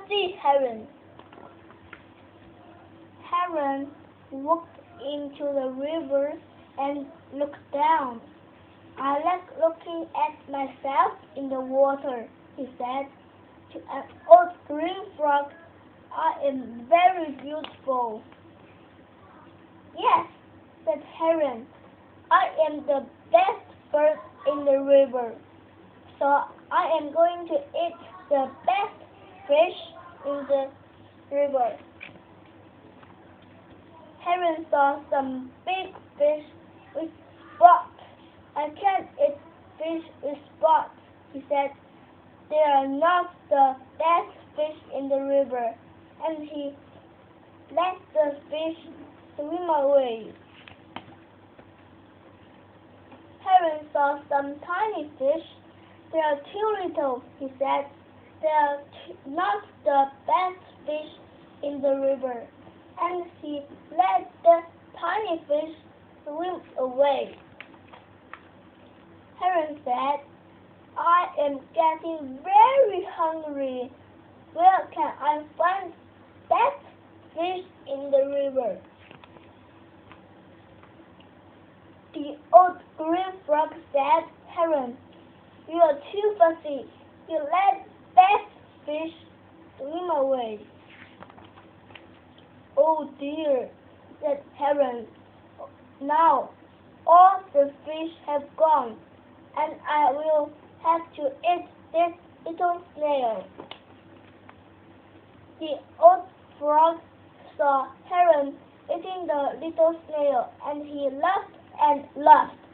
fussy heron. Heron walked into the river and looked down. I like looking at myself in the water, he said. To an old green frog, I am very beautiful. Yes, said Heron, I am the best bird in the river, so I am going to eat the best fish in the river. Heron saw some big fish with spots. I can't eat fish with spots, he said. They are not the best fish in the river, and he let the fish swim away. Heron saw some tiny fish. They are too little, he said. They are not the best fish in the river, and he let the tiny fish swim away. Heron said, I am getting very hungry. Where can I find best fish in the river? The old green frog said, Heron, you are too fussy. You let best fish swim away. Oh dear, said Heron. Now all the fish have gone, and I will have to eat this little snail. The old frog saw Heron eating the little snail, and he laughed and laughed.